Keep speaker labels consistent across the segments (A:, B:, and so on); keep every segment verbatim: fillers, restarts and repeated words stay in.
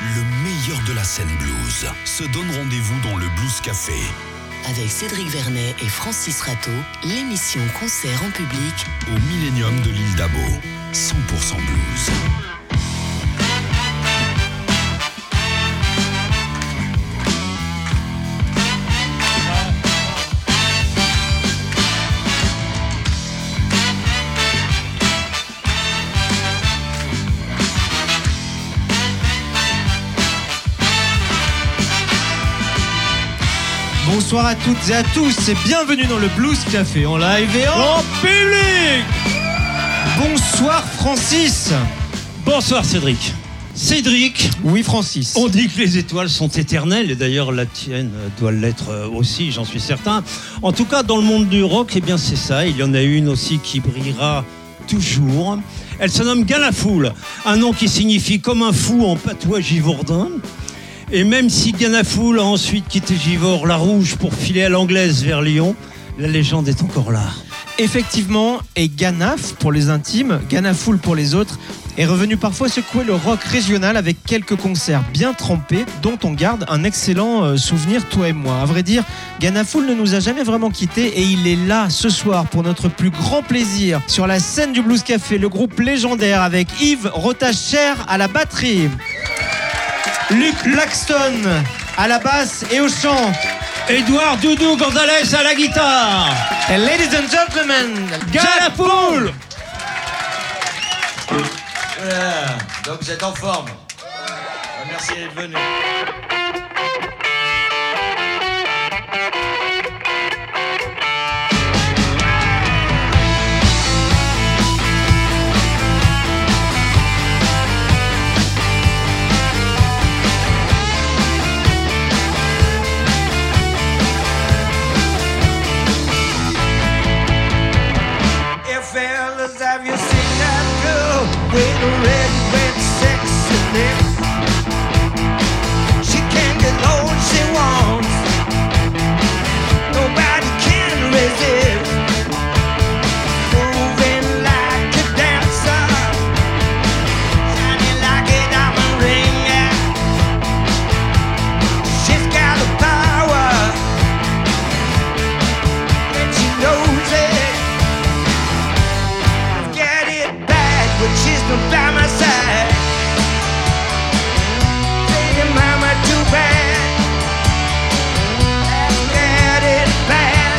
A: Le meilleur de la scène blues se donne rendez-vous dans le Blues Café.
B: Avec Cédric Vernet et Francis Rateau, l'émission concert en public
A: au Millennium de l'île d'Abo. cent pour cent blues.
C: Bonsoir à toutes et à tous et bienvenue dans le Blues Café en live et en,
D: en public.
C: Bonsoir Francis.
D: Bonsoir Cédric. Cédric.
C: Oui Francis.
D: On dit que les étoiles sont éternelles et d'ailleurs la tienne doit l'être aussi, j'en suis certain. En tout cas dans le monde du rock, eh bien c'est ça, il y en a une aussi qui brillera toujours. Elle se nomme Ganafoul, un nom qui signifie comme un fou en patois givordin. Et même si Ganafoul a ensuite quitté Givors-la-Rouge pour filer à l'anglaise vers Lyon, la légende est encore là.
C: Effectivement, et Ganaf pour les intimes, Ganafoul pour les autres, est revenu parfois secouer le rock régional avec quelques concerts bien trempés dont on garde un excellent souvenir, toi et moi. À vrai dire, Ganafoul ne nous a jamais vraiment quittés et il est là ce soir pour notre plus grand plaisir sur la scène du Blues Café, le groupe légendaire avec Yves Rotacher à la batterie, Luc Laxton à la basse et au chant,
D: Edouard Doudou Gonzalez à la guitare.
C: Et ladies and gentlemen,
D: Ganafoul.
E: Voilà, donc vous êtes en forme. Merci d'être venu.
F: Have you seen that girl with a red, red, sexy lips? She can get all she wants. Nobody can resist. Moving like a dancer, shining like a diamond ring. She's got the power, and she knows it. But she's not by my side. Say, mama, too bad. I've got it bad.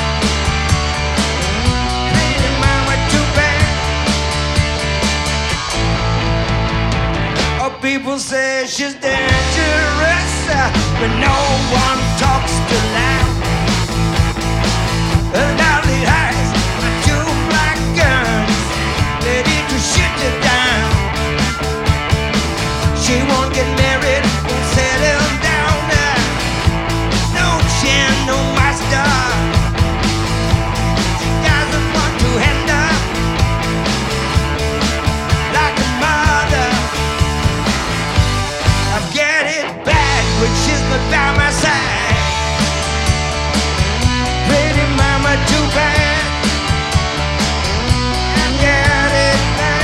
F: Say, mama, too bad. Oh, people say she's dangerous, but no one talks too loud. Her lovely eyes are two black guns, ready to shoot you down. She won't get married, won't settle down. No chin, no master. She doesn't want to end up like a mother. I've got it bad, but she's not by my side. Pretty mama, too bad. I've got it bad.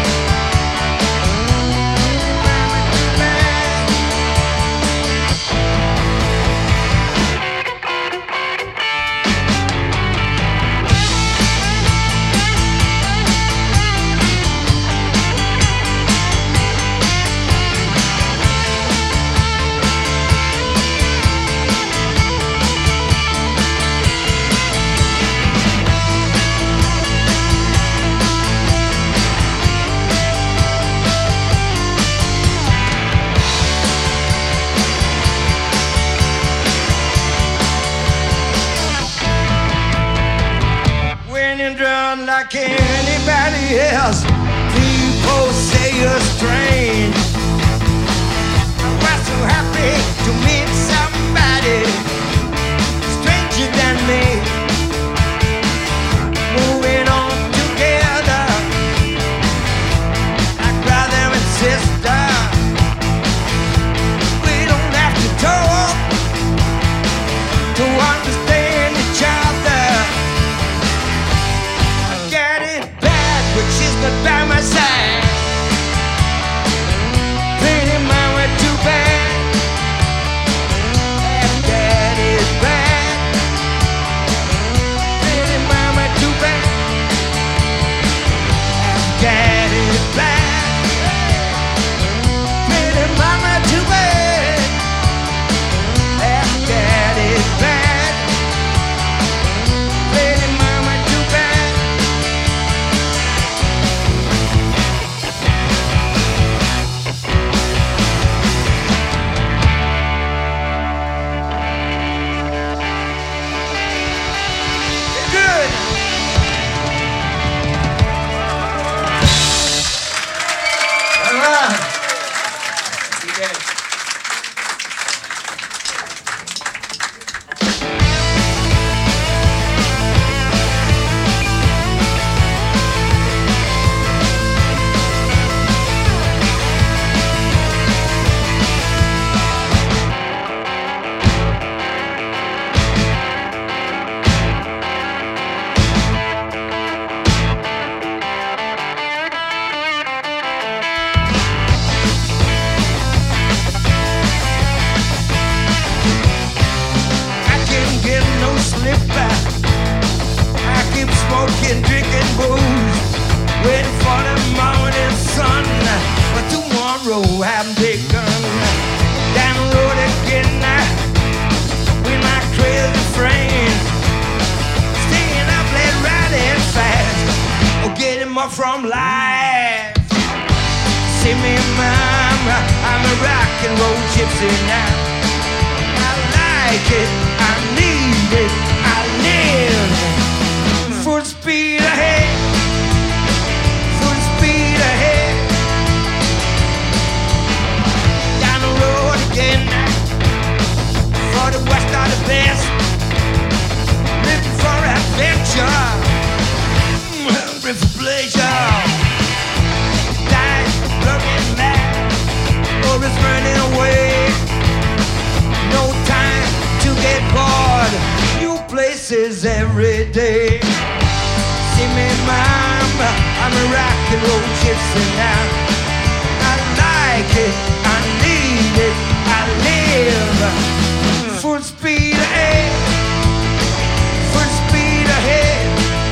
F: Like anybody else, people say you're strange. I was so happy to meet somebody stranger than me. Moving on together like brother and sister. We don't have to talk to understand each other. But she's not by my From life, see me, mama, I'm a rock and roll gypsy now. I like it, I need it, I live. Full speed ahead, full speed ahead. Down the road again, for the west are the best. Living for adventure. Hungry for pleasure, dying, looking mad, or it's running away. No time to get bored, new places every day. See me, mama, I'm a rock and roll gypsy now. I like it, I need it, I live. Full speed ahead, full speed ahead.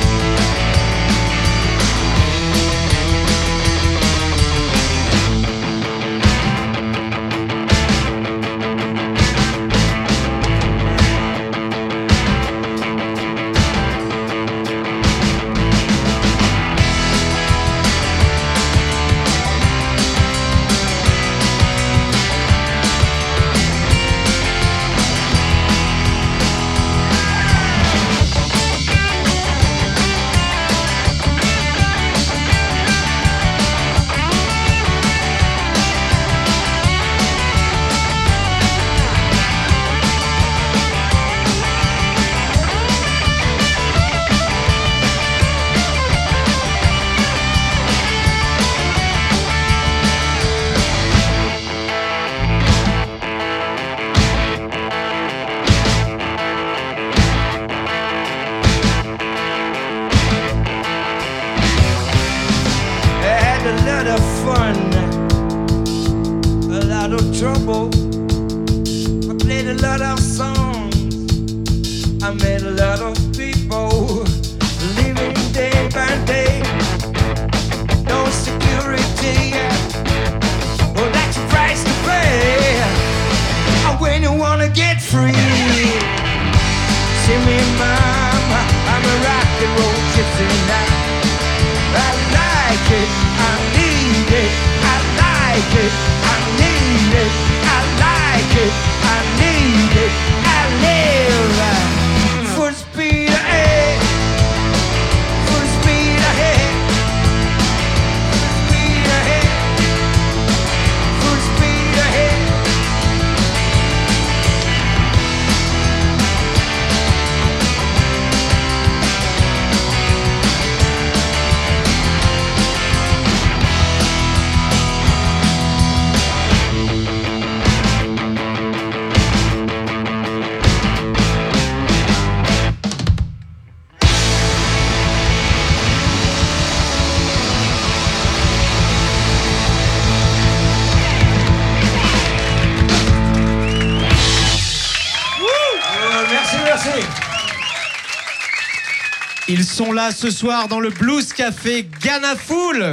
C: Ils sont là ce soir dans le Blues Café Ghana Fool.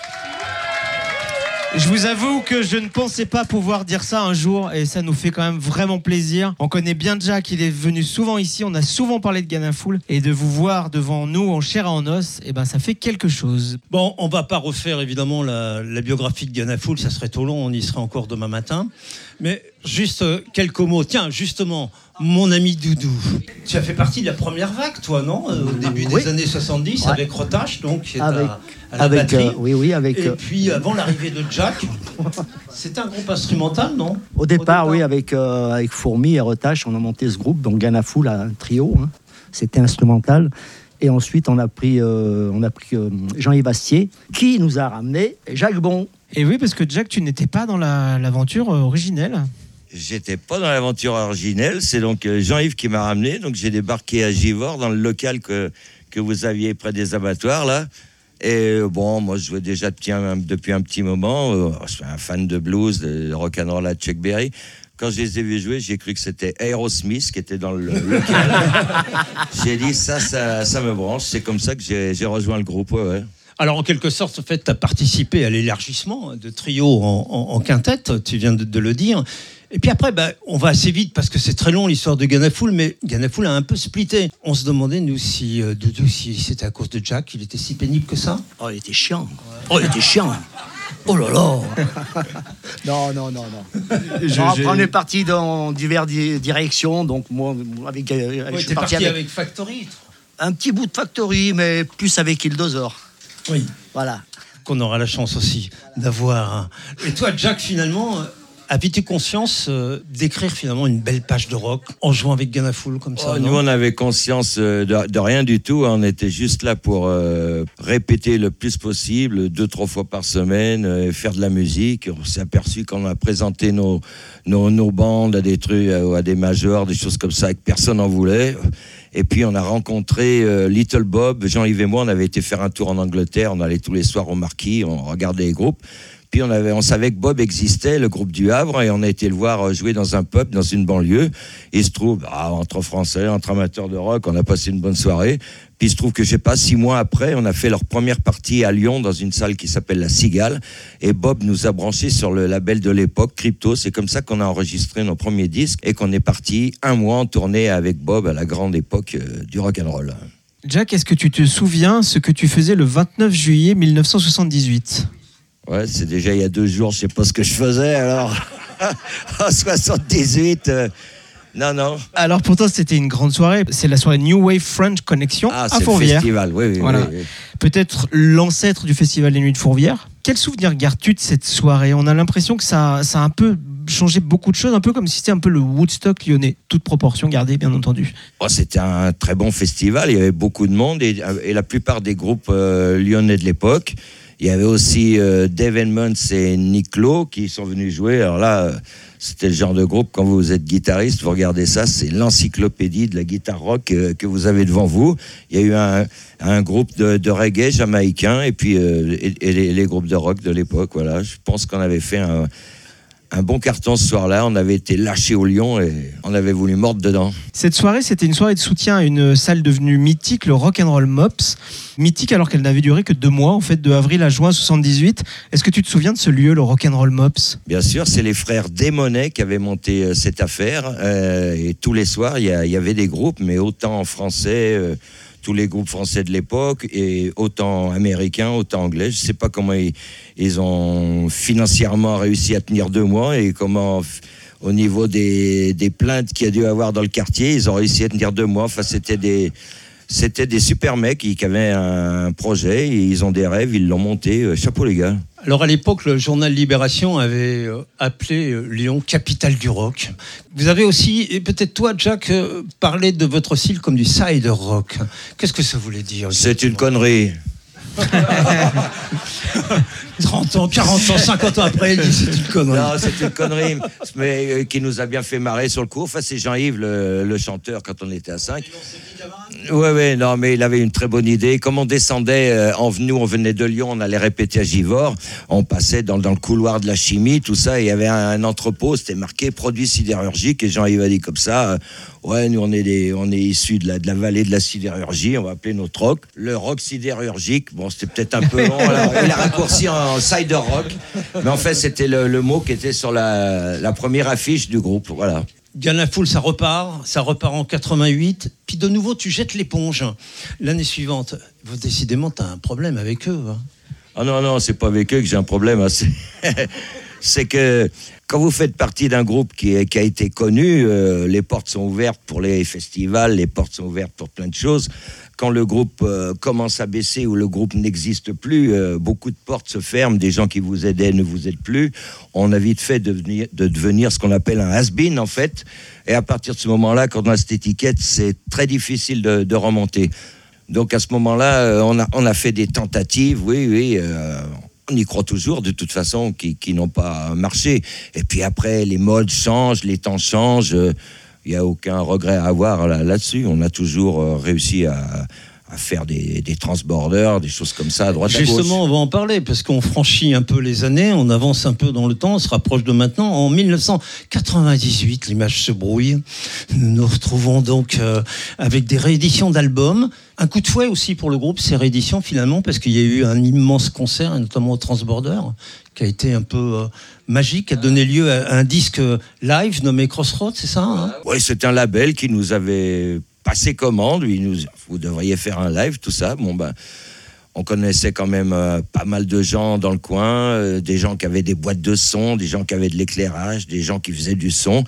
C: Je vous avoue que je ne pensais pas pouvoir dire ça un jour et ça nous fait quand même vraiment plaisir. On connaît bien Jack, il est venu souvent ici, on a souvent parlé de Ghana Fool et de vous voir devant nous en chair et en os, et ben ça fait quelque chose.
D: Bon, on va pas refaire évidemment la, la biographie de Ghana Fool, ça serait trop long, on y serait encore demain matin. Mais juste euh, quelques mots. Tiens, justement, mon ami Doudou, tu as fait partie de la première vague, toi, non? Au début
G: oui.
D: des années soixante-dix, ouais. Avec Rotache, donc, qui est
G: avec...
D: à, à la
G: avec,
D: batterie.
G: euh, oui, oui, avec.
D: Et
G: euh,
D: puis avant l'arrivée de Jack, c'était un groupe instrumental, non ?
G: Au départ, oui, avec, euh, avec Fourmi et Retache, on a monté ce groupe, donc Gana Full, un trio, hein. C'était instrumental. Et ensuite, on a pris, euh, on a pris euh, Jean-Yves Astier, qui nous a ramené Jacques Bon.
C: Et oui, parce que Jack, tu n'étais pas dans la- l'aventure euh, originelle.
E: J'étais pas dans l'aventure originelle, c'est donc euh, Jean-Yves qui m'a ramené. Donc j'ai débarqué à Givors, dans le local que, que vous aviez près des abattoirs, là. Et euh, bon, moi je jouais déjà depuis un, depuis un petit moment. Euh, je suis un fan de blues, de rock'n'roll à Chuck Berry. Quand je les ai vus jouer, j'ai cru que c'était Aerosmith qui était dans le local. J'ai dit, ça, ça, ça me branche. C'est comme ça que j'ai, j'ai rejoint le groupe, ouais, ouais.
D: Alors en quelque sorte, en fait, tu as participé à l'élargissement de trio en, en, en quintette, tu viens de, de le dire. Et puis après, bah, on va assez vite parce que c'est très long l'histoire de Gana Full, mais Gana Full a un peu splitté. On se demandait, nous, si, euh, Doudou, si c'était à cause de Jack qu'il était si pénible que ça.
G: Oh, il était chiant. Oh, il était chiant. Oh là là. Non, non, non, non.
C: Je-
G: Non,
C: je-
G: après, on est parti dans diverses di- directions. Donc, moi, avec, euh,
D: Ouais,
G: je suis
D: t'es
G: parti
D: parti
G: avec,
D: avec Factory.
G: un petit bout de Factory, mais plus avec Kildosor.
D: Oui.
G: Voilà.
D: Qu'on aura la chance aussi d'avoir. hein. Et toi, Jack, finalement, euh, avais-tu conscience euh, d'écrire finalement une belle page de rock en jouant avec Gana Full comme ça
E: Oh,
D: non
E: nous, on avait conscience euh, de, de rien du tout. On était juste là pour euh, répéter le plus possible, deux, trois fois par semaine, euh, faire de la musique. On s'est aperçu qu'on a présenté nos, nos, nos bandes à des trucs, euh, à des majors, des choses comme ça, que personne n'en voulait. Et puis, on a rencontré euh, Little Bob. Jean-Yves et moi, on avait été faire un tour en Angleterre. On allait tous les soirs au Marquis, on regardait les groupes. Puis on, avait, on savait que Bob existait, le groupe du Havre, et on a été le voir jouer dans un pub, dans une banlieue. Et il se trouve, ah, entre Français, entre amateurs de rock, on a passé une bonne soirée. Puis il se trouve que, je sais pas, six mois après, on a fait leur première partie à Lyon, dans une salle qui s'appelle La Cigale. Et Bob nous a branchés sur le label de l'époque, Crypto. C'est comme ça qu'on a enregistré nos premiers disques et qu'on est parti un mois en tournée avec Bob à la grande époque euh, du rock'n'roll.
C: Jack, est-ce que tu te souviens ce que tu faisais le vingt-neuf juillet mille neuf cent soixante-dix-huit ?
E: Ouais, c'est déjà il y a deux jours, je sais pas ce que je faisais, alors. En soixante-dix-huit, euh, non, non.
C: Alors pourtant, c'était une grande soirée. C'est la soirée New Wave French Connection
E: Ah,
C: à
E: c'est le
C: Fourvière.
E: festival, oui, oui,
C: Voilà.
E: oui, oui.
C: Peut-être l'ancêtre du festival des Nuits de Fourvière. Quel souvenir gardes-tu de cette soirée ? On a l'impression que ça, ça a un peu changé beaucoup de choses, un peu comme si c'était un peu le Woodstock lyonnais, toute proportion gardée, bien entendu.
E: Oh, c'était un très bon festival, il y avait beaucoup de monde et, et la plupart des groupes euh, lyonnais de l'époque. Il y avait aussi euh, Dave Edmunds et Nick Lowe qui sont venus jouer. Alors là, euh, c'était le genre de groupe, quand vous êtes guitariste, vous regardez ça, c'est l'encyclopédie de la guitare rock euh, que vous avez devant vous. Il y a eu un, un groupe de, de reggae jamaïcain et puis euh, et, et les, les groupes de rock de l'époque. Voilà, je pense qu'on avait fait un, un bon carton ce soir-là. On avait été lâchés au lion et on avait voulu mordre dedans.
C: Cette soirée, c'était une soirée de soutien à une salle devenue mythique, le Rock'n'Roll Mops. Mythique alors qu'elle n'avait duré que deux mois, en fait, de avril à juin soixante-dix-huit. Est-ce que tu te souviens de ce lieu, le Rock'n'Roll Mops ?
E: Bien sûr, c'est les frères Desmonet qui avaient monté euh, cette affaire. Euh, et tous les soirs, il y, a- il y avait des groupes, mais autant en français, euh, tous les groupes français de l'époque, et autant américains, autant anglais. Je ne sais pas comment ils, ils ont financièrement réussi à tenir deux mois et comment, f- au niveau des, des plaintes qu'il y a dû avoir dans le quartier, ils ont réussi à tenir deux mois. Enfin, c'était des... C'était des super mecs qui, qui avaient un projet, et ils ont des rêves, ils l'ont monté. Euh, Chapeau les gars.
D: Alors à l'époque, le journal Libération avait euh, appelé euh, Lyon capitale du rock. Vous avez aussi, et peut-être toi, Jack, euh, parlé de votre style comme du side rock. Qu'est-ce que ça voulait dire ?
E: C'est une connerie.
D: trente ans, quarante ans, cinquante ans après, il dit c'est une connerie.
E: Non, c'est une connerie, mais euh, qui nous a bien fait marrer sur le coup. Enfin, c'est Jean-Yves, le, le chanteur, quand on était à cinq. Ouais, ouais, non, mais il avait une très bonne idée. Comme on descendait, euh, en, nous, on venait de Lyon, on allait répéter à Givors, on passait dans, dans le couloir de la chimie, tout ça, et il y avait un, un entrepôt, c'était marqué produits sidérurgiques, et Jean-Yves a dit comme ça, euh, ouais, nous, on est, des, on est issus de la, de la vallée de la sidérurgie, on va appeler notre rock le rock sidérurgique. Bon, c'était peut-être un peu long, alors, il a raccourci en cider rock, mais en fait, c'était le, le mot qui était sur la, la première affiche du groupe, voilà.
D: Gana Full, ça repart, ça repart en quatre-vingt-huit, puis de nouveau tu jettes l'éponge. L'année suivante, décidément, tu as un problème avec eux. Hein.
E: Ah non, non, c'est pas avec eux que j'ai un problème. Hein. C'est, c'est que quand vous faites partie d'un groupe qui, est, qui a été connu, euh, les portes sont ouvertes pour les festivals, les portes sont ouvertes pour plein de choses. Quand le groupe euh, commence à baisser ou le groupe n'existe plus, euh, beaucoup de portes se ferment, des gens qui vous aidaient ne vous aident plus. On a vite fait de devenir, de devenir ce qu'on appelle un has-been, en fait. Et à partir de ce moment-là, quand on a cette étiquette, c'est très difficile de, de remonter. Donc à ce moment-là, euh, on, a, on a fait des tentatives, oui, oui, euh, on y croit toujours, de toute façon, qui, qui n'ont pas marché. Et puis après, les modes changent, les temps changent. Euh, Il n'y a aucun regret à avoir là, là-dessus. On a toujours euh, réussi à, à faire des, des transborders, des choses comme ça, à droite à gauche.
D: Justement, on va en parler, parce qu'on franchit un peu les années, on avance un peu dans le temps, on se rapproche de maintenant. En dix-neuf cent quatre-vingt-dix-huit, l'image se brouille. Nous nous retrouvons donc euh, avec des rééditions d'albums. Un coup de fouet aussi pour le groupe, ces rééditions, finalement, parce qu'il y a eu un immense concert, et notamment au Transborder, qui a été un peu euh, magique, qui a donné lieu à un disque live nommé Crossroads, c'est ça hein?
E: Oui, c'est un label qui nous avait passé commande. Il nous, vous devriez faire un live, tout ça. Bon, ben, on connaissait quand même euh, pas mal de gens dans le coin, euh, des gens qui avaient des boîtes de son, des gens qui avaient de l'éclairage, des gens qui faisaient du son.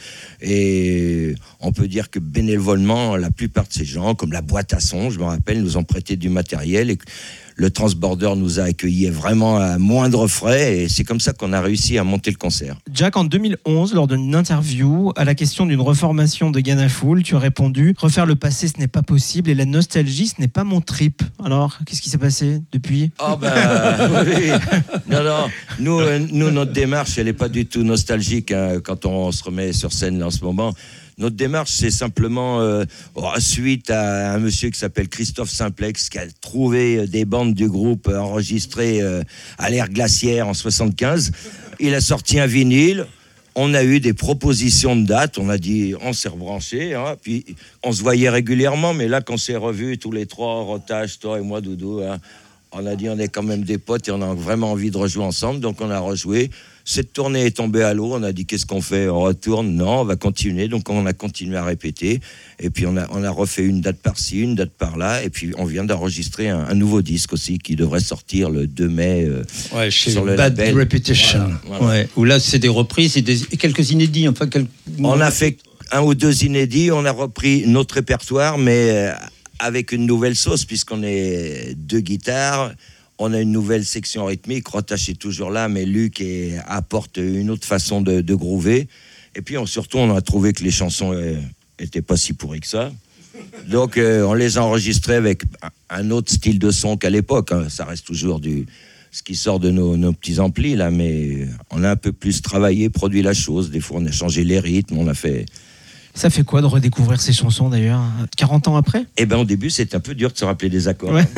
E: Et on peut dire que bénévolement, la plupart de ces gens, comme la boîte à son, je me rappelle, nous ont prêté du matériel. Et le Transborder nous a accueillis vraiment à moindre frais. Et c'est comme ça qu'on a réussi à monter le concert.
C: Jack, en deux mille onze, lors d'une interview, à la question d'une reformation de Ghana Full, tu as répondu « Refaire le passé, ce n'est pas possible et la nostalgie, ce n'est pas mon trip ». Alors, qu'est-ce qui s'est passé depuis ?
E: Oh ben oui. Non, non. Nous, euh, nous, notre démarche, elle n'est pas du tout nostalgique hein, quand on se remet sur scène là, en ce moment. Notre démarche, c'est simplement euh, suite à un monsieur qui s'appelle Christophe Simplex, qui a trouvé des bandes du groupe enregistrées euh, à l'ère glaciaire en soixante-quinze. Il a sorti un vinyle. On a eu des propositions de dates. On a dit, on s'est rebranché. Hein, puis on se voyait régulièrement, mais là, qu'on s'est revus tous les trois, Rotage, toi et moi, Doudou, hein, on a dit, on est quand même des potes et on a vraiment envie de rejouer ensemble. Donc on a rejoué. Cette tournée est tombée à l'eau, on a dit qu'est-ce qu'on fait ? On retourne ? Non, on va continuer. Donc on a continué à répéter. Et puis on a, on a refait une date par-ci, une date par-là. Et puis on vient d'enregistrer un, un nouveau disque aussi qui devrait sortir le deux mai euh,
D: ouais, chez
E: sur le
D: Bad
E: label.
D: Reputation. Voilà, voilà. Ouais, où là c'est des reprises et, des, et quelques inédits. Enfin, quelques...
E: On a fait un ou deux inédits, on a repris notre répertoire, mais avec une nouvelle sauce puisqu'on est deux guitares. On a une nouvelle section rythmique, Rotache est toujours là, mais Luc est, apporte une autre façon de, de groover. Et puis on, surtout, on a trouvé que les chansons n'étaient pas si pourries que ça. Donc euh, on les a enregistrées avec un autre style de son qu'à l'époque. Hein. Ça reste toujours du, ce qui sort de nos, nos petits amplis, là, mais on a un peu plus travaillé, produit la chose. Des fois, on a changé les rythmes, on a fait...
C: Ça fait quoi de redécouvrir ces chansons d'ailleurs, quarante ans après ?
E: Eh bien au début c'est un peu dur de se rappeler des accords.
C: Ouais.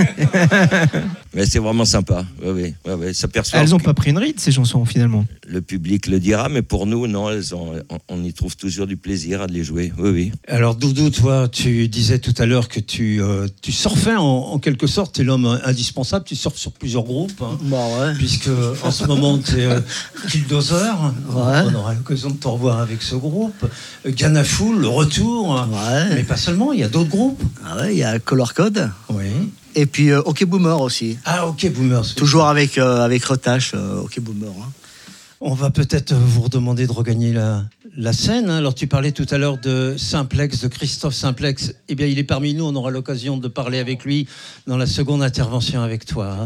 E: Mais c'est vraiment sympa. Ouais, ouais, ouais, ouais. Ça perçoit
C: elles n'ont
E: que...
C: pas pris une ride ces chansons finalement.
E: Le public le dira, mais pour nous, non, elles ont, on, on y trouve toujours du plaisir à les jouer. Oui, oui.
D: Alors Doudou, toi, tu disais tout à l'heure que tu, euh, tu surfais en, en quelque sorte, tu es l'homme indispensable, tu surfes sur plusieurs groupes. Hein,
G: bah ouais.
D: Puisque en ce moment tu es euh, Killdozer,
G: ouais.
D: On aura l'occasion de te revoir avec ce groupe. Ghana Full, le retour.
G: Ouais.
D: Mais pas seulement, il y a d'autres groupes.
G: Ah ouais, il y a Color Code.
D: Oui.
G: Et puis euh, OK Boomer aussi.
D: Ah, OK Boomers.
G: Toujours avec, euh, avec Rotache, euh, OK Boomer. Hein.
D: On va peut-être vous redemander de regagner la, la scène. Alors, tu parlais tout à l'heure de Simplex, de Christophe Simplex. Eh bien, il est parmi nous. On aura l'occasion de parler avec lui dans la seconde intervention avec toi.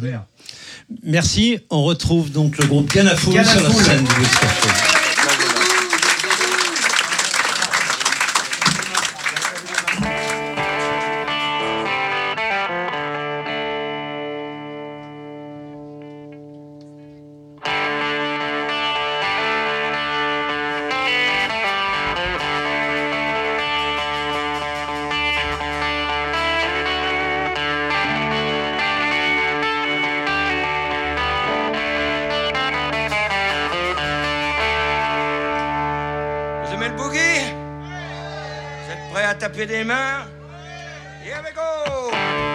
D: Merci. On retrouve donc le groupe Ghana Full sur la scène du Blues Café.
F: À taper des mains. Here we go.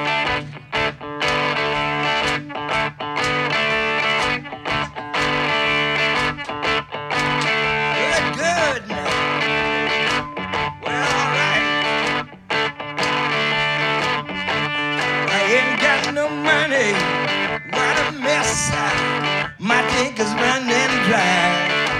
F: Good, good. Well, all right. I ain't got no money. What a mess. My tank is running dry.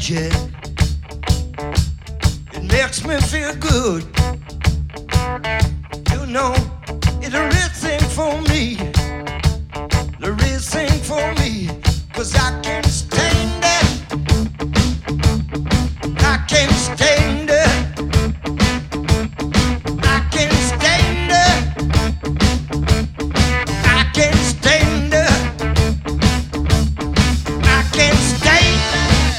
F: magic. It makes me feel good. You know, it's a real thing for me. The real thing for me. Cause I can't stand it. I can't stand it. I can't stand it. I can't stand it. I can't stand it.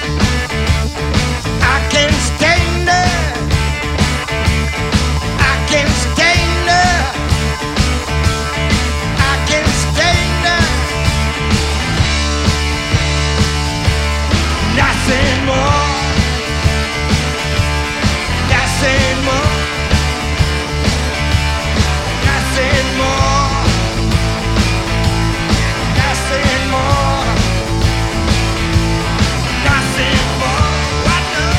F: I can't stand it. I can't stand it. I can't stand it. Nothing more. Nothing more. Nothing more. Nothing more. Nothing more. What no?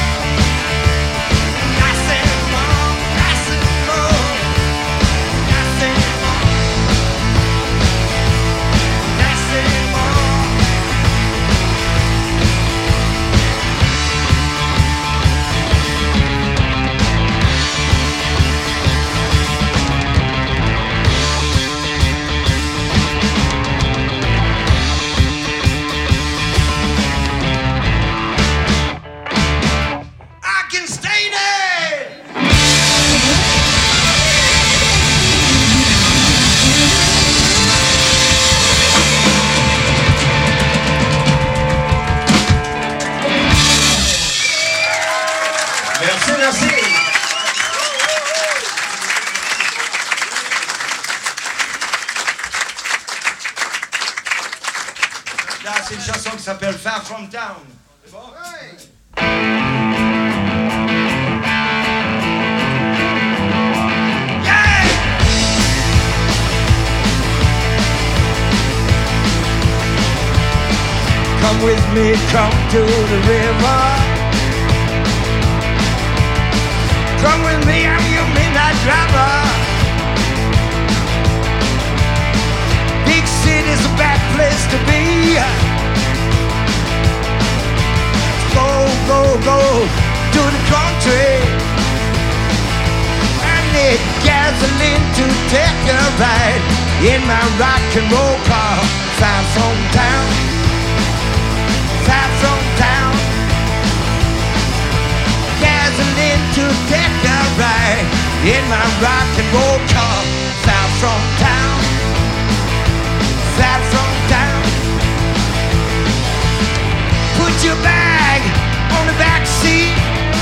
F: Nothing more. Nothing more. Nothing more. Nothing more. I can stain it. Merci, merci. Là, c'est une chanson qui s'appelle Far From Town. C'est bon? Yeah! Come with me, come to the river. Come with me, I'm your midnight driver. Big city's a bad place to be. Go, go, go to the country. I need gasoline to take a ride in my rock and roll car. Far from town, far from town. Gasoline to take a ride in my rock and roll car. Far from town, far from town. Put your bag on the back seat.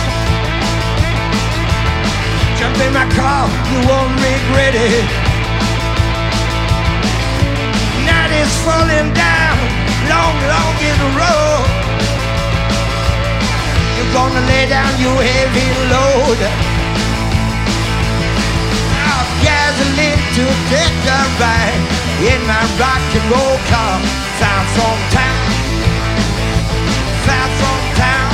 F: Jump in my car, you won't regret it. Night is falling down, long, long is the road. You're gonna lay down your heavy load. I'll gasoline to take a ride in my rock and roll car. Far from town, far from town.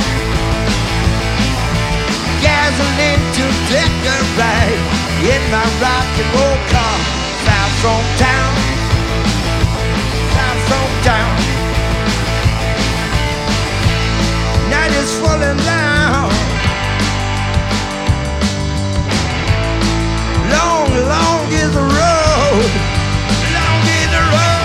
F: Gasoline to take a ride in my rock and roll car. Far from town, far from town. Night is falling down. Long, long is the road. Long is the road.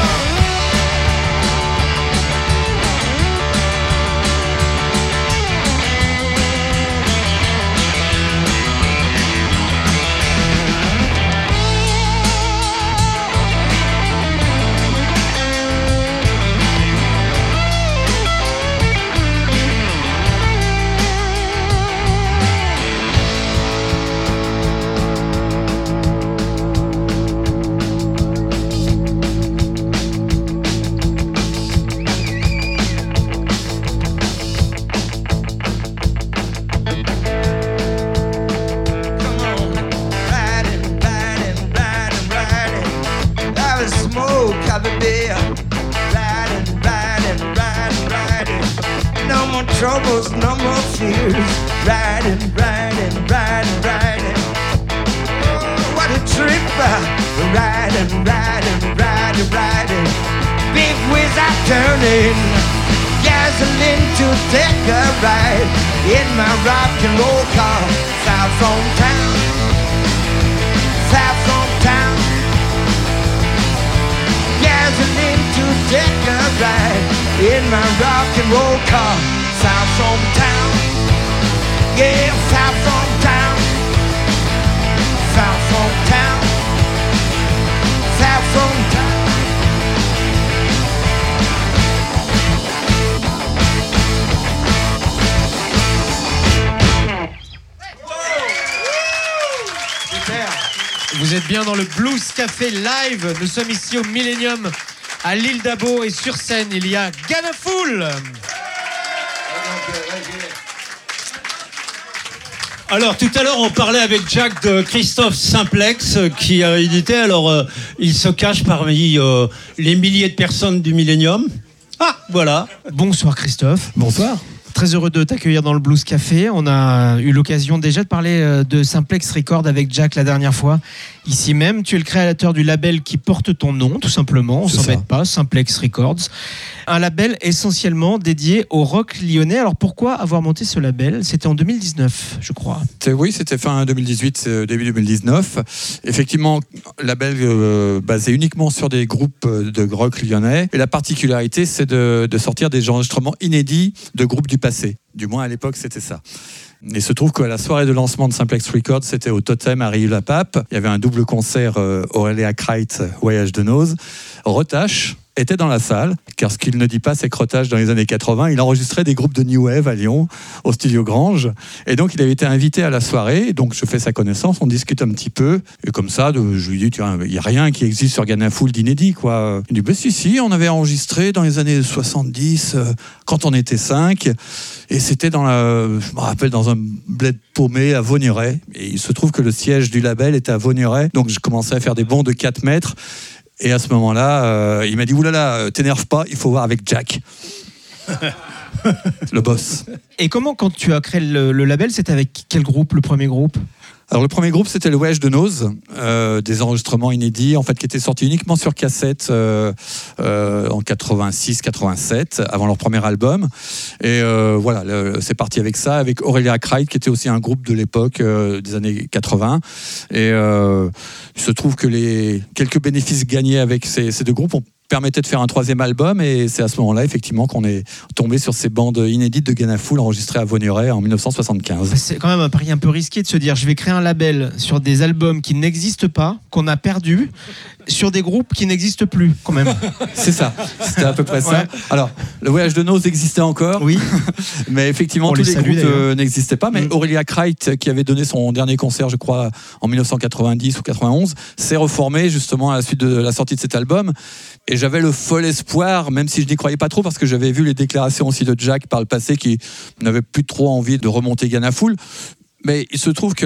F: Troubles, no more fears. Riding, riding, riding, riding. Oh, what a trip! Riding, riding, riding, riding. Big wheels are turning. Gas gasoline to take a ride in my rock and roll car, south from town, south from town. Gasoline to take a ride in my rock and roll car, south from town, yeah, south from town, south from town, south from town.
C: Vous êtes bien dans le Blues Café Live. Nous sommes ici au Millennium à l'île d'Abo et sur scène il y a Gana Fool.
D: Alors tout à l'heure on parlait avec Jack de Christophe Simplex euh, qui a édité. Alors euh, il se cache parmi euh, les milliers de personnes du Millennium. Ah voilà.
C: Bonsoir Christophe.
H: Bonsoir.
C: Très heureux de t'accueillir dans le Blues Café. On a eu l'occasion déjà de parler de Simplex Records avec Jack la dernière fois. Ici même, tu es le créateur du label qui porte ton nom, tout simplement. On ne s'embête pas, Simplex Records. Un label essentiellement dédié au rock lyonnais. Alors pourquoi avoir monté ce label ? C'était en deux mille dix-neuf, je crois.
H: C'est, oui, c'était fin deux mille dix-huit, début deux mille dix-neuf. Effectivement, label euh, basé uniquement sur des groupes de rock lyonnais. Et la particularité, c'est de, de sortir des enregistrements inédits de groupes du passé. Du moins, à l'époque, c'était ça. Il se trouve qu'à la soirée de lancement de Simplex Records, c'était au Totem à Rieux-la-Pape. Il y avait un double concert euh, Aurélia Kreit, Voyage de Noz. Rotache était dans la salle, car ce qu'il ne dit pas, c'est que Rotache, dans les années quatre-vingts, il enregistrait des groupes de New Wave à Lyon, au studio Grange. Et donc, il avait été invité à la soirée. Donc, je fais sa connaissance, on discute un petit peu. Et comme ça, de, je lui dis, tu vois, il n'y a rien qui existe sur Gana Fool d'inédit, quoi. Il dit, bah, si, si, on avait enregistré dans les années soixante-dix, euh, quand on était cinq. Et c'était dans la, je me rappelle, dans un bled paumé à Vaugneray. Et il se trouve que le siège du label était à Vaugneray. Donc, je commençais à faire des bonds de quatre mètres. Et à ce moment-là, euh, il m'a dit « Oulala, t'énerve pas, il faut voir avec Jack. » Le boss.
C: Et comment, quand tu as créé le, le label, c'était avec quel groupe, le premier groupe ?
H: Alors le premier groupe, c'était le Voyage de Noz, euh, des enregistrements inédits, en fait, qui étaient sortis uniquement sur cassette euh, euh, en quatre-vingt-six quatre-vingt-sept, avant leur premier album. Et euh, voilà, le, c'est parti avec ça, avec Aurélia Kreit, qui était aussi un groupe de l'époque euh, des années quatre-vingts. Et euh, il se trouve que les quelques bénéfices gagnés avec ces, ces deux groupes ont permettait de faire un troisième album, et c'est à ce moment-là effectivement qu'on est tombé sur ces bandes inédites de Gana Fool enregistrées à Vaugneray en dix-neuf cent soixante-quinze.
C: C'est quand même un pari un peu risqué de se dire je vais créer un label sur des albums qui n'existent pas, qu'on a perdus, sur des groupes qui n'existent plus quand même.
H: C'est ça, c'était à peu près ça.
C: Ouais.
H: Alors, le Voyage de Noz existait encore,
C: oui,
H: mais effectivement
C: on
H: tous
C: les
H: les
C: salue,
H: groupes euh, n'existaient pas, mais
C: mmh.
H: Aurélia Kreit, qui avait donné son dernier concert, je crois, en dix-neuf cent quatre-vingt-dix ou quatre-vingt-onze, s'est reformée justement à la suite de la sortie de cet album. Et j'avais le fol espoir, même si je n'y croyais pas trop, parce que j'avais vu les déclarations aussi de Jack par le passé, qui n'avait plus trop envie de remonter Gana Fool. Mais il se trouve que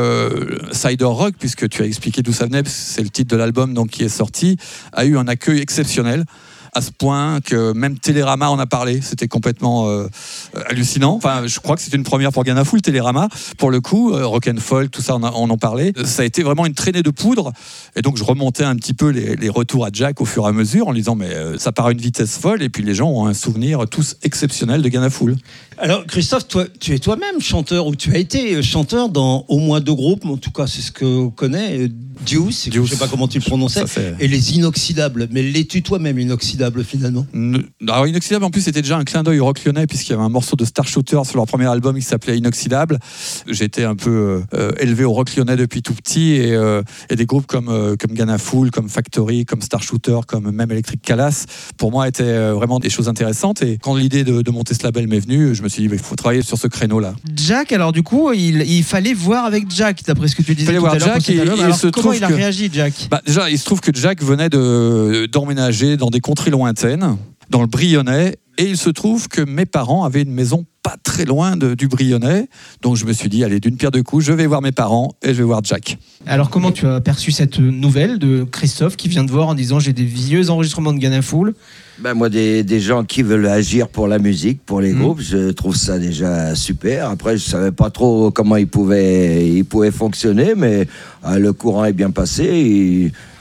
H: le Cider Rock, puisque tu as expliqué d'où ça venait, c'est le titre de l'album donc, qui est sorti, a eu un accueil exceptionnel. À ce point que même Télérama en a parlé. C'était complètement euh, hallucinant. Enfin, je crois que c'était une première pour Gana Fool, Télérama. Pour le coup, euh, rock and folk, tout ça, on, a, on en parlait. Ça a été vraiment une traînée de poudre. Et donc, je remontais un petit peu les, les retours à Jack au fur et à mesure en lui disant, mais euh, ça part à une vitesse folle. Et puis, les gens ont un souvenir tous exceptionnel de Gana Fool.
D: Alors, Christophe, toi, tu es toi-même chanteur, ou tu as été chanteur dans au moins deux groupes, en tout cas, c'est ce qu'on connaît, Deuce, je ne sais pas comment tu le prononçais, ça, et les Inoxydables. Mais l'es-tu toi-même Inoxydable, finalement ?
H: Alors, Inoxydable, en plus, c'était déjà un clin d'œil au rock lyonnais, puisqu'il y avait un morceau de Star Shooter sur leur premier album qui s'appelait Inoxydable. J'étais un peu euh, élevé au rock lyonnais depuis tout petit, et, euh, et des groupes comme, euh, comme Gana Fool, comme Factory, comme Star Shooter, comme même Electric Calas, pour moi, étaient euh, vraiment des choses intéressantes. Et quand l'idée de, de monter ce label m'est venue, je me suis dit, il faut travailler sur ce créneau-là.
C: Jack, alors du coup, il, il fallait voir avec Jack, d'après ce que tu disais tout à l'heure.
H: Jack, et,
C: alors,
H: il se
C: comment il a
H: que,
C: réagi, Jack ?
H: bah, déjà, il se trouve que Jack venait de, d'emménager dans des contrées lointaines, dans le Brionnais, et il se trouve que mes parents avaient une maison pas très loin de, du Brionnais, donc je me suis dit, allez, d'une pierre deux coups, je vais voir mes parents et je vais voir Jack.
C: Alors comment tu as perçu cette nouvelle de Christophe qui vient de voir en disant j'ai des vieux enregistrements de Gana Fool ?
E: Ben moi, des, des gens qui veulent agir pour la musique, pour les mmh. groupes, je trouve ça déjà super. Après, je savais pas trop comment ils pouvaient, ils pouvaient fonctionner, mais euh, le courant est bien passé. Et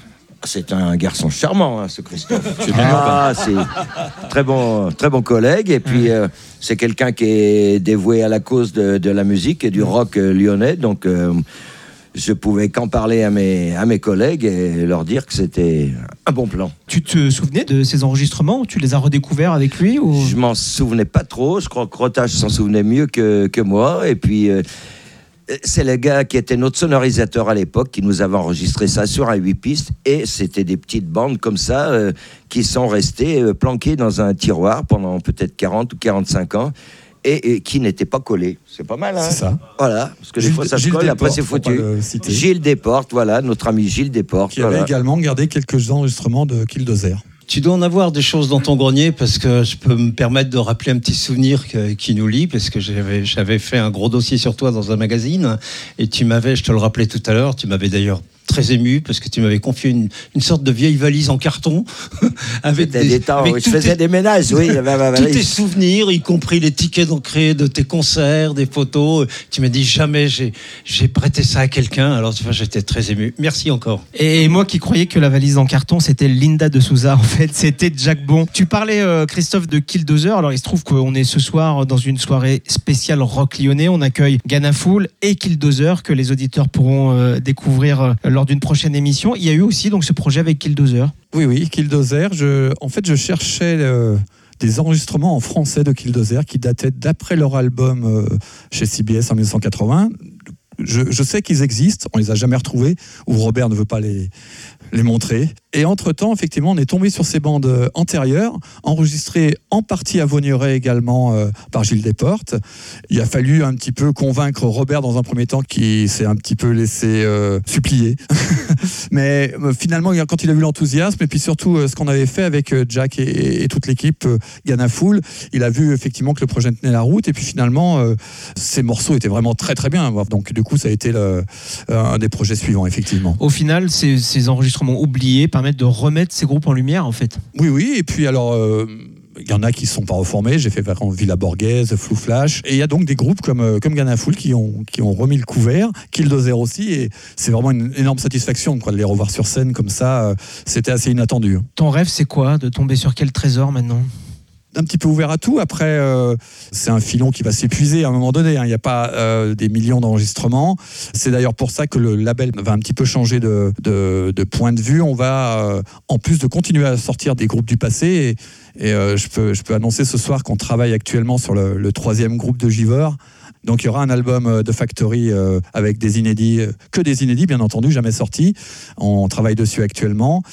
E: C'est un garçon charmant, hein, ce Christophe. Ah, c'est très bon, très bon collègue. Et puis, euh, c'est quelqu'un qui est dévoué à la cause de, de la musique et du rock euh, lyonnais. Donc, euh, je pouvais qu'en parler à mes, à mes collègues et leur dire que c'était un bon plan.
C: Tu te souvenais de ces enregistrements ou tu les as redécouverts avec lui ou...
E: Je m'en souvenais pas trop. Je crois que Rotache s'en souvenait mieux que, que moi. Et puis... Euh, c'est le gars qui était notre sonorisateur à l'époque qui nous avait enregistré ça sur un huit pistes et c'était des petites bandes comme ça euh, qui sont restées euh, planquées dans un tiroir pendant peut-être quarante ou quarante-cinq ans et, et qui n'étaient pas collées. C'est pas mal, hein?
H: C'est ça.
E: Voilà, parce que
H: Gilles,
E: des fois ça se
H: Gilles
E: colle, après
H: Desportes,
E: c'est foutu.
H: faut pas le citer.
E: Gilles Desportes, voilà, notre ami Gilles Desportes.
H: Qui
E: voilà.
H: avait également gardé quelques enregistrements de Killdozer.
D: Tu dois en avoir des choses dans ton grenier parce que je peux me permettre de rappeler un petit souvenir que, qui nous lie parce que j'avais, j'avais fait un gros dossier sur toi dans un magazine et tu m'avais, je te le rappelais tout à l'heure, tu m'avais d'ailleurs très ému parce que tu m'avais confié une, une sorte de vieille valise en carton avec,
E: des, des temps où je faisais tes, des ménages, oui.
D: Tous tes souvenirs, y compris les tickets d'entrée de tes concerts, des photos. Tu m'as dit jamais j'ai, j'ai prêté ça à quelqu'un. Alors tu vois, j'étais très ému. Merci encore.
C: Et moi qui croyais que la valise en carton c'était Linda de Souza, en fait c'était Jack Bon. Tu parlais euh, Christophe de Killdozer. Alors il se trouve qu'on est ce soir dans une soirée spéciale rock lyonnais. On accueille Ghana Fool et Killdozer que les auditeurs pourront euh, découvrir euh, lors d'une prochaine émission. Il y a eu aussi donc ce projet avec Killdozer.
H: Oui, oui, Killdozer. Je, en fait, je cherchais euh, des enregistrements en français de Killdozer qui dataient d'après leur album euh, chez C B S en dix-neuf cent quatre-vingts. Je, je sais qu'ils existent, on les a jamais retrouvés, ou Robert ne veut pas les, les montrer. Et entre-temps, effectivement, on est tombé sur ces bandes antérieures, enregistrées en partie à Vaugneray également euh, par Gilles Desportes. Il a fallu un petit peu convaincre Robert dans un premier temps qui s'est un petit peu laissé euh, supplier. Mais euh, finalement, quand il a vu l'enthousiasme et puis surtout euh, ce qu'on avait fait avec euh, Jack et, et, et toute l'équipe euh, Ghana Fool, il a vu effectivement que le projet tenait la route et puis finalement, euh, ces morceaux étaient vraiment très très bien. Donc du coup, ça a été le, un des projets suivants, effectivement.
C: Au final, ces, ces enregistrements oubliés permettent de remettre ces groupes en lumière, en fait.
H: Oui, oui, et puis alors... Euh, il y en a qui ne sont pas reformés, j'ai fait Villa Borghese, Flou Flash, et il y a donc des groupes comme, comme Ghana Fool qui ont, qui ont remis le couvert, Killdozer aussi, et c'est vraiment une énorme satisfaction quoi, de les revoir sur scène comme ça, c'était assez inattendu.
C: Ton rêve, c'est quoi? De tomber sur quel trésor maintenant?
H: Un petit peu ouvert à tout. Après, euh, c'est un filon qui va s'épuiser à un moment donné. Il hein. n'y a pas euh, des millions d'enregistrements. C'est d'ailleurs pour ça que le label va un petit peu changer de, de, de point de vue. On va, euh, en plus de continuer à sortir des groupes du passé, et, et euh, je, peux, je peux annoncer ce soir qu'on travaille actuellement sur le, le troisième groupe de Givors. Donc il y aura un album de Factory euh, avec des inédits, euh, que des inédits bien entendu, jamais sortis. On travaille dessus actuellement.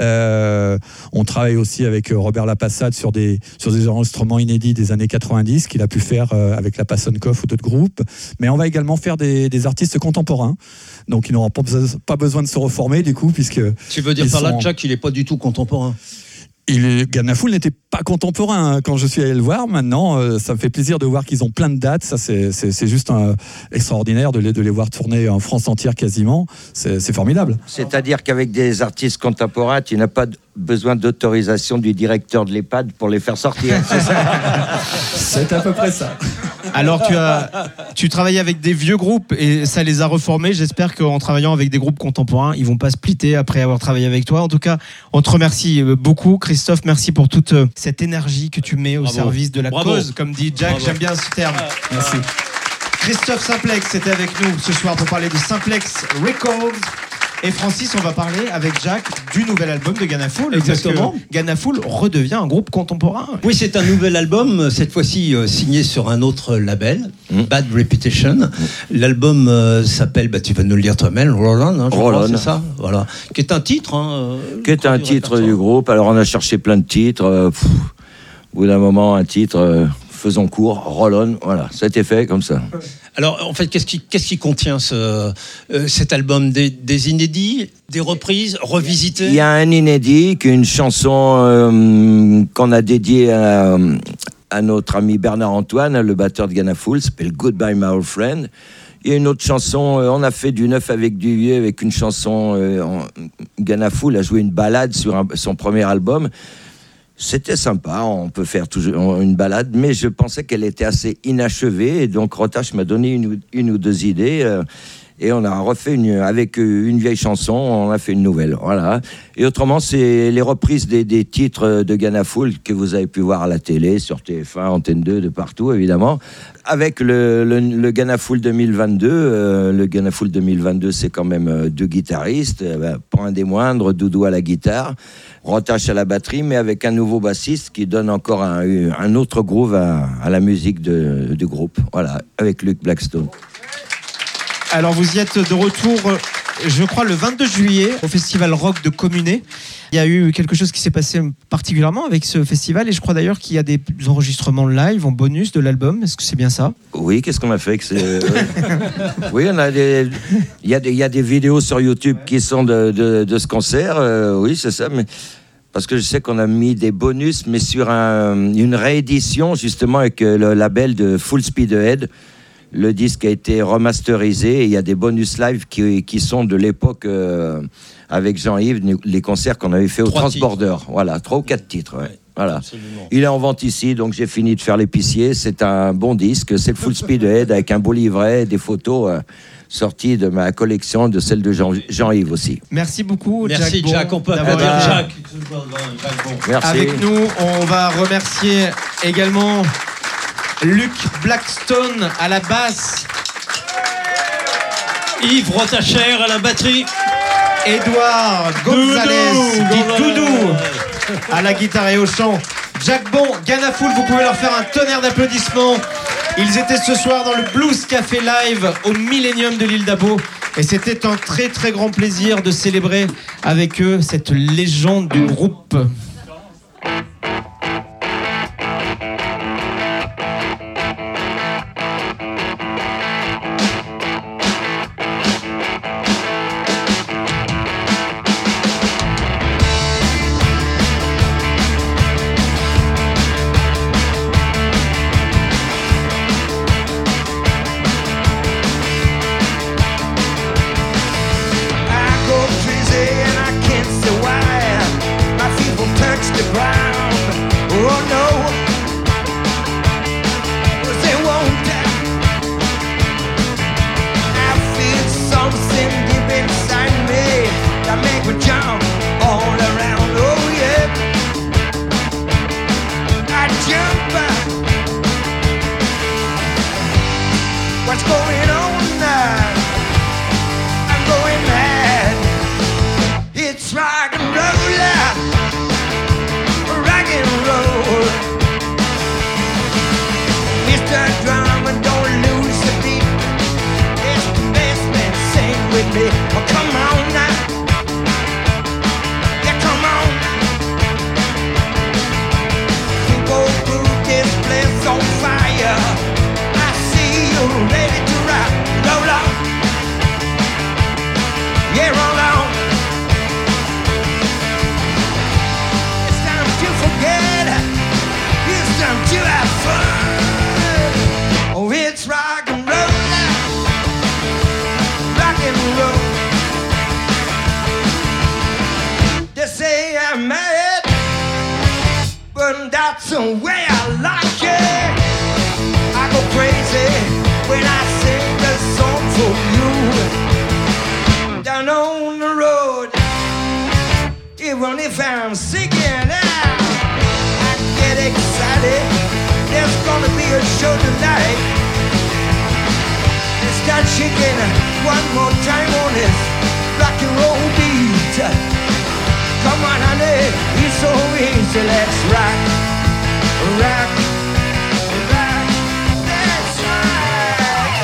H: Euh, on travaille aussi avec Robert Lapassade sur des, sur des enregistrements inédits des années quatre-vingt-dix qu'il a pu faire euh, avec la Passonkov ou d'autres groupes. Mais on va également faire des, des artistes contemporains. Donc ils n'auront pas, pas besoin de se reformer du coup puisque...
D: Tu veux dire par là, Jack, il n'est pas du tout contemporain?
H: Il est, Ghana Fool n'était pas contemporain hein, quand je suis allé le voir. Maintenant, euh, ça me fait plaisir de voir qu'ils ont plein de dates. Ça, c'est, c'est, c'est juste un, extraordinaire de les, de les voir tourner en France entière quasiment. C'est, c'est formidable.
E: C'est-à-dire qu'avec des artistes contemporains, tu n'as pas besoin d'autorisation du directeur de l'EHPAD pour les faire sortir. C'est ça?
H: C'est à peu près ça.
C: Alors, tu as, tu travaillais avec des vieux groupes et ça les a reformés. J'espère qu'en travaillant avec des groupes contemporains, ils vont pas splitter après avoir travaillé avec toi. En tout cas, on te remercie beaucoup, Christophe. Merci pour toute cette énergie que tu mets au
D: Bravo.
C: service de la
D: Bravo.
C: cause, comme dit Jack.
D: Bravo.
C: J'aime bien ce terme.
H: Merci.
C: Christophe Simplex était avec nous ce soir pour parler de Simplex Records. Et Francis, on va parler avec Jack du nouvel album de Ghana Fool.
D: Exactement.
C: Parce que Ghana Fool redevient un groupe contemporain.
D: Oui, c'est un nouvel album, cette fois-ci euh, signé sur un autre label,
E: mmh.
D: Bad Reputation. Mmh. L'album euh, s'appelle, bah, tu vas nous le dire toi-même, Roland, hein, je
E: Roland.
D: crois, c'est ça, voilà. Qui est un titre. Hein, euh,
E: Qui est un titre du groupe. Alors on a cherché plein de titres. Euh, pff, au bout d'un moment, un titre, euh, faisons court, Rollon. Voilà, ça a été fait comme ça.
D: Alors, en fait, qu'est-ce qui, qu'est-ce qui contient ce, euh, cet album? des, des inédits, des reprises, revisitées?
E: Il y a un inédit, qui est une chanson euh, qu'on a dédiée à, à notre ami Bernard Antoine, le batteur de Ghana Fool, s'appelle Goodbye My Old Friend. Il y a une autre chanson, euh, on a fait du neuf avec du vieux, avec une chanson, euh, en, Ghana Fool a joué une balade sur un, son premier album. C'était sympa, on peut faire toujours une balade, mais je pensais qu'elle était assez inachevée, et donc Rotache m'a donné une, une ou deux idées, euh, Et on a refait une, avec une vieille chanson, on a fait une nouvelle. Voilà. Et autrement, c'est les reprises des, des titres de Ghana Fool que vous avez pu voir à la télé, sur T F un, Antenne deux, de partout, évidemment. Avec le, le, le Ghana Fool deux mille vingt-deux, euh, le Ghana Fool deux mille vingt-deux, c'est quand même euh, deux guitaristes, euh, ben, pas un des moindres, Doudou à la guitare, Rotache à la batterie, mais avec un nouveau bassiste qui donne encore un, un autre groove à, à la musique de, du groupe. Voilà, avec Luc Blackstone.
C: Alors vous y êtes de retour, je crois, le vingt-deux juillet au Festival Rock de Communé. Il y a eu quelque chose qui s'est passé particulièrement avec ce festival et je crois d'ailleurs qu'il y a des enregistrements live en bonus de l'album. Est-ce que c'est bien ça ?
E: Oui, qu'est-ce qu'on a fait que c'est... Oui, on a des... il, y a des... il y a des vidéos sur YouTube qui sont de, de, de ce concert. Euh, oui, c'est ça, mais... Parce que je sais qu'on a mis des bonus, mais sur un... une réédition, justement, avec le label de Full Speed Ahead. Le disque a été remasterisé et il y a des bonus live qui, qui sont de l'époque euh, avec Jean-Yves, les concerts qu'on avait fait au
D: Trois
E: Transborder.
D: titres.
E: Voilà, trois ou quatre titres. Ouais. Voilà.
D: Absolument.
E: Il est en vente ici, donc j'ai fini de faire l'épicier. C'est un bon disque, c'est le Full Speed Ahead avec un beau livret, des photos euh, sorties de ma collection, de celle de Jean- Jean-Yves aussi.
C: Merci beaucoup,
D: Merci
C: Jack.
D: Jack,
C: Bon,
D: on peut
C: d'avoir
D: applaudir
C: été
D: Jack. Jack Bon.
E: Merci.
C: avec nous. On va remercier également Luc Blackstone à la basse,
D: Yves Rotacher à la batterie.
C: Édouard Gonzalez, dit Doudou, à la guitare et au chant. Jack Bon, Ghana Fool, vous pouvez leur faire un tonnerre d'applaudissements. Ils étaient ce soir dans le Blues Café Live au Millennium de l'île d'Abo. Et c'était un très très grand plaisir de célébrer avec eux cette légende du groupe.
F: I go crazy and I can't say why. My feet will touch the ground. Oh no, 'cause they won't. I feel something deep inside me that make me jump all around. Oh yeah, I jump. What's going on now? I'm going mad. It's rock and roll, rock and roll. Mister Drummer, don't lose the beat. It's the best man, sing with me. Oh, come on now. Yeah, come on. We go through this place on fire. I see you ready to rock. Roll on. Yeah, roll on. It's time to forget. It's time to have fun. Oh, it's rock and roll. Rock and roll. They say I'm mad, but that's the way I like it. I go crazy when I sing a song for you. Down on the road, even if I'm singing out, I get excited. There's gonna be a show tonight. Let's start shaking one more time on this rock and roll beat. Come on, honey, it's so easy. Let's rock, rock, rock. Let's rock.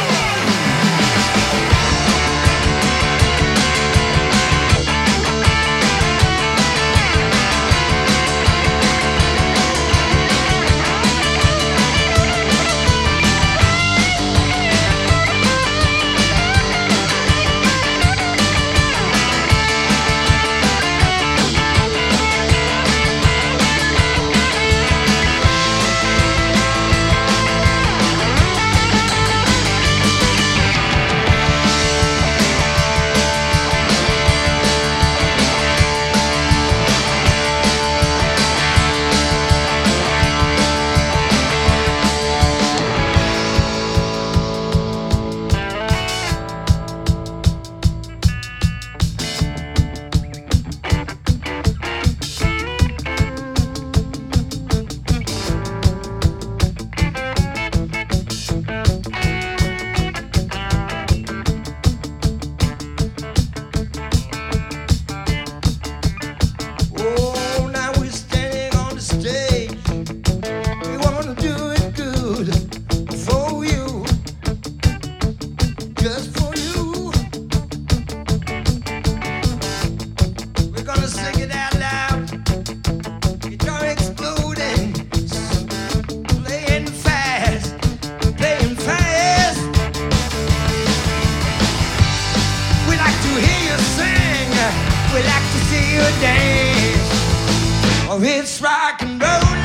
F: Now it's rock and roll,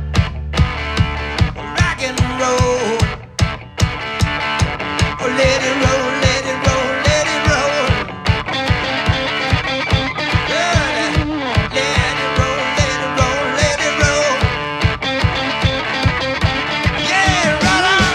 F: rock and roll. Oh, let it roll, let it roll, let it roll. Yeah, let it roll, let it roll, let it roll. Yeah, right on.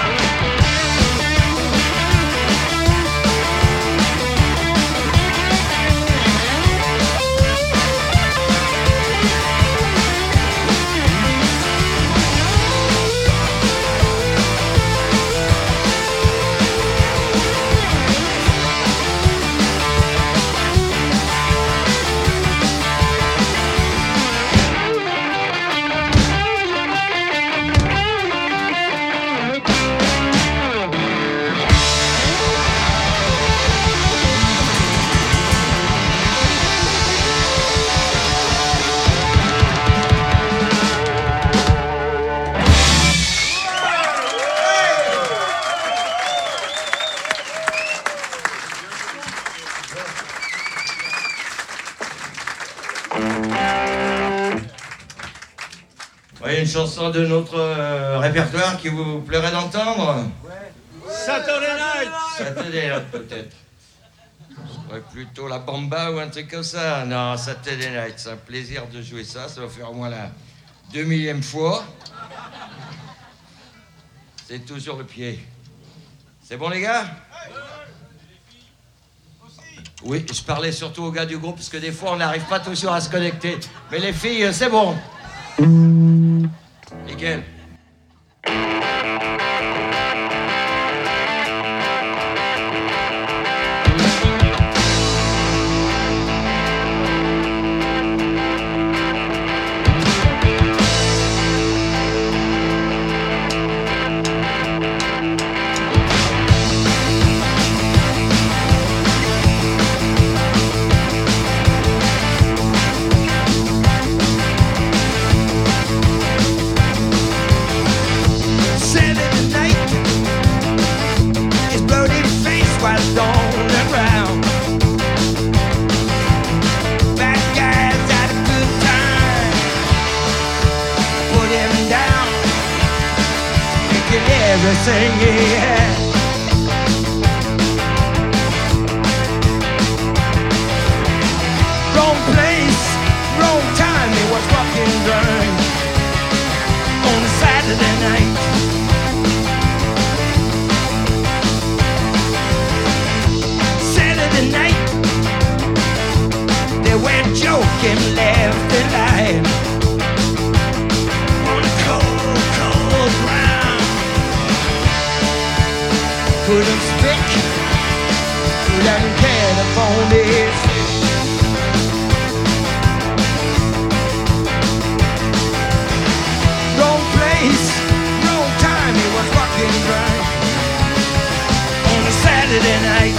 E: Oui, une chanson de notre euh, répertoire qui vous plairait d'entendre.
D: Saturday Night.
E: Saturday Night, peut-être. Ce serait plutôt la Bamba ou un truc comme ça. Non, Saturday Night, c'est un plaisir de jouer ça. Ça va faire au moins la deux millième fois. C'est toujours le pied. C'est bon, les gars? Oui, je parlais surtout aux gars du groupe, parce que des fois, on n'arrive pas toujours à se connecter. Mais les filles, c'est bon. Nickel.
F: Everything he had. Wrong place, wrong time, he was walking drunk on a Saturday night. Saturday night, they were joking left and right on the cold, cold ground. Couldn't speak, couldn't get upon his feet. Wrong place, wrong time, he was walking drunk on a Saturday night.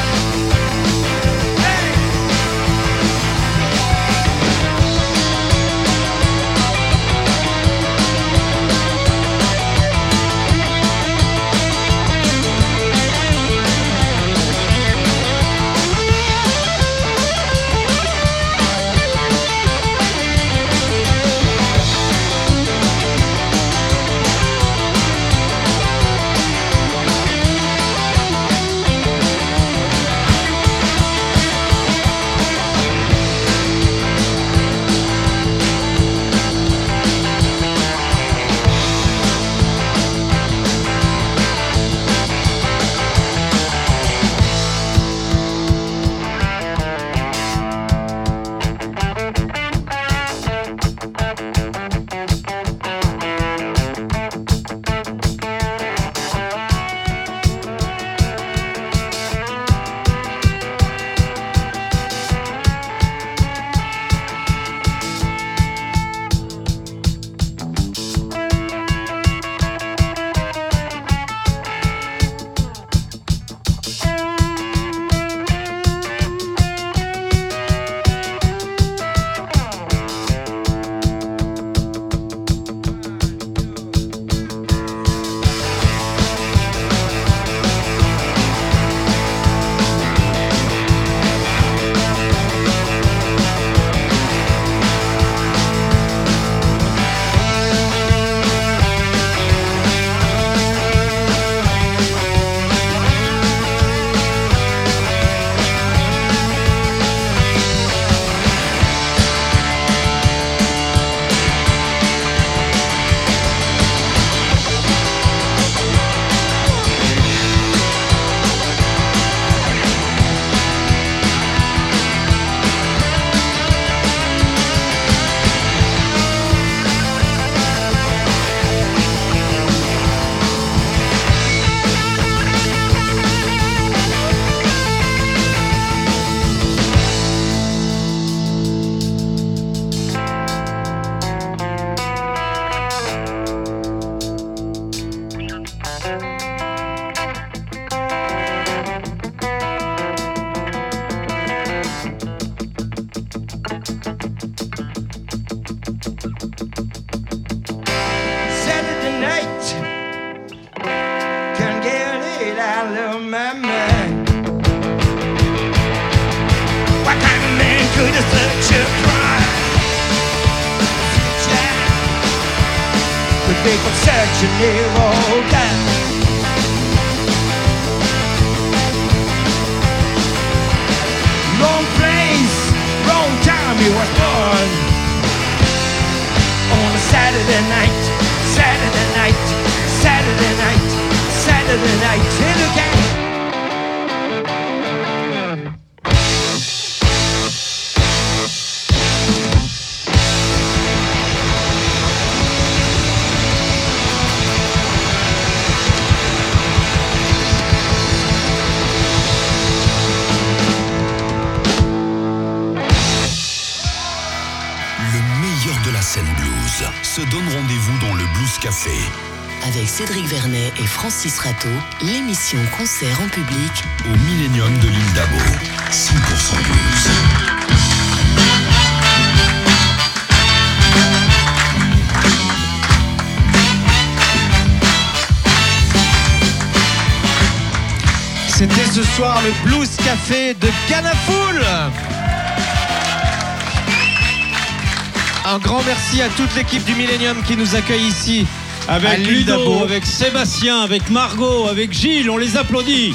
F: traffic of searching near all that. Wrong place, wrong time, he was born on a Saturday night, Saturday night, Saturday night, Saturday night in a gang.
A: Blues se donne rendez-vous dans le Blues Café.
B: Avec Cédric Vernet et Francis Rateau, l'émission concert en public
A: au Millennium de l'île d'Abo. cent pour cent blues.
C: C'était ce soir le Blues Café de Ganafoul. Un grand merci à toute l'équipe du Millennium qui nous accueille ici.
D: Avec Ludo, avec Sébastien, avec Margot, avec Gilles, on les applaudit.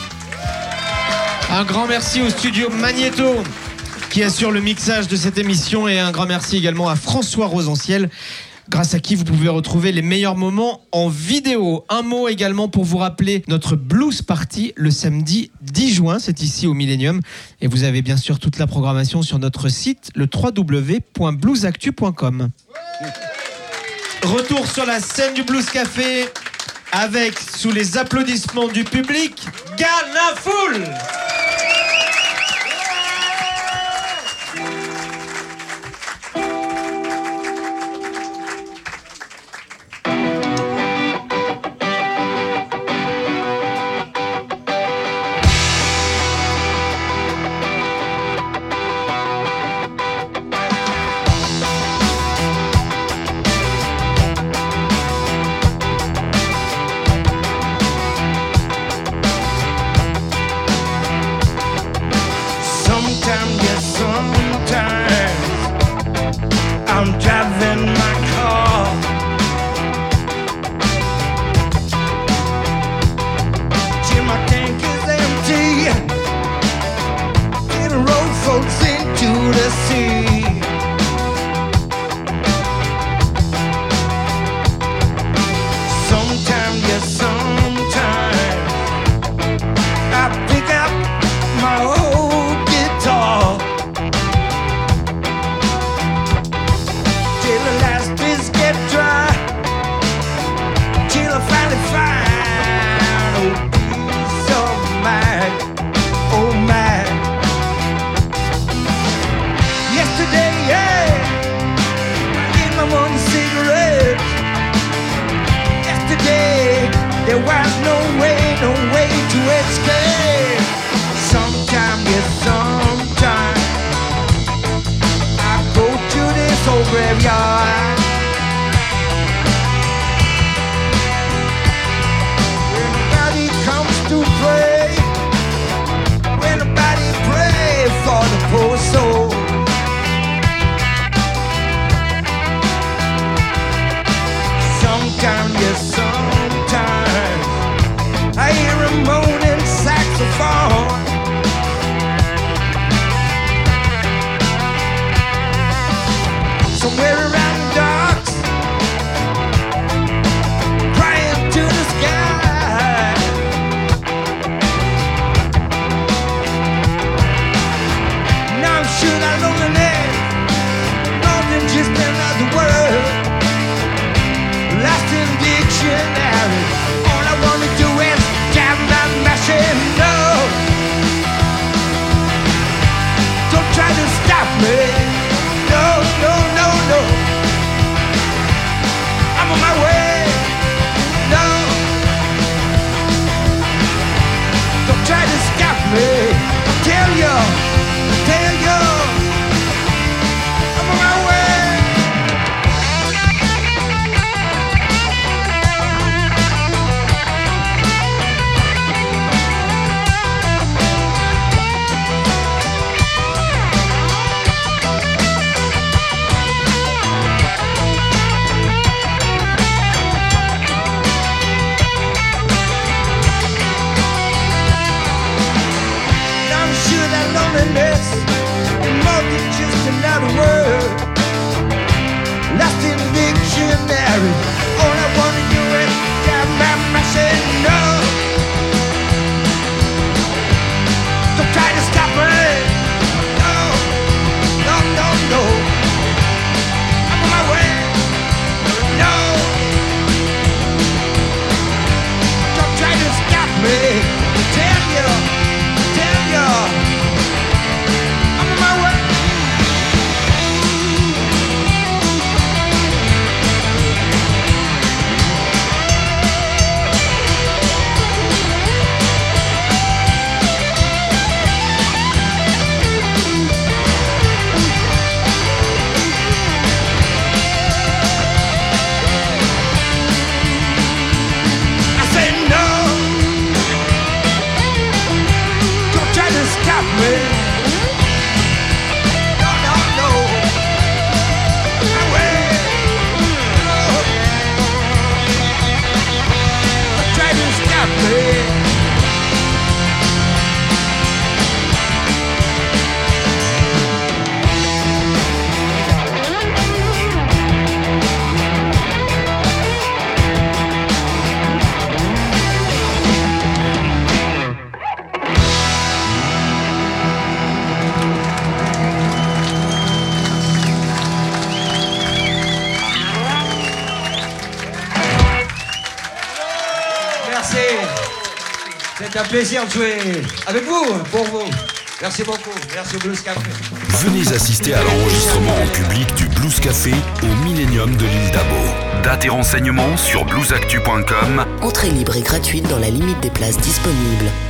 C: Un grand merci au studio Magnéto qui assure le mixage de cette émission et un grand merci également à François Rosenciel, grâce à qui vous pouvez retrouver les meilleurs moments en vidéo. Un mot également pour vous rappeler notre Blues Party le samedi dix juin, c'est ici au Millennium. Et vous avez bien sûr toute la programmation sur notre site, le w w w point blues actu point com. Retour sur la scène du Blues Café avec, sous les applaudissements du public, Ganafoul.
F: Just another word, lost in ditch. lost in dictionary. All I wanna do is get my message. No, don't try to stop me. No, no, no, no. I'm on my way. No, don't try to stop me. Tell you, tell you, I'm on my way. I say no, don't try to stop me. No, no, no. My way. No. Don't try to stop me. Merci. C'est un plaisir de jouer avec vous, pour vous. Merci beaucoup. Merci au Blues Café.
A: Venez assister à l'enregistrement en public du Blues Café au Millennium de l'île d'Abo. Date et renseignements sur blues actu point com.
B: Entrée libre et gratuite dans la limite des places disponibles.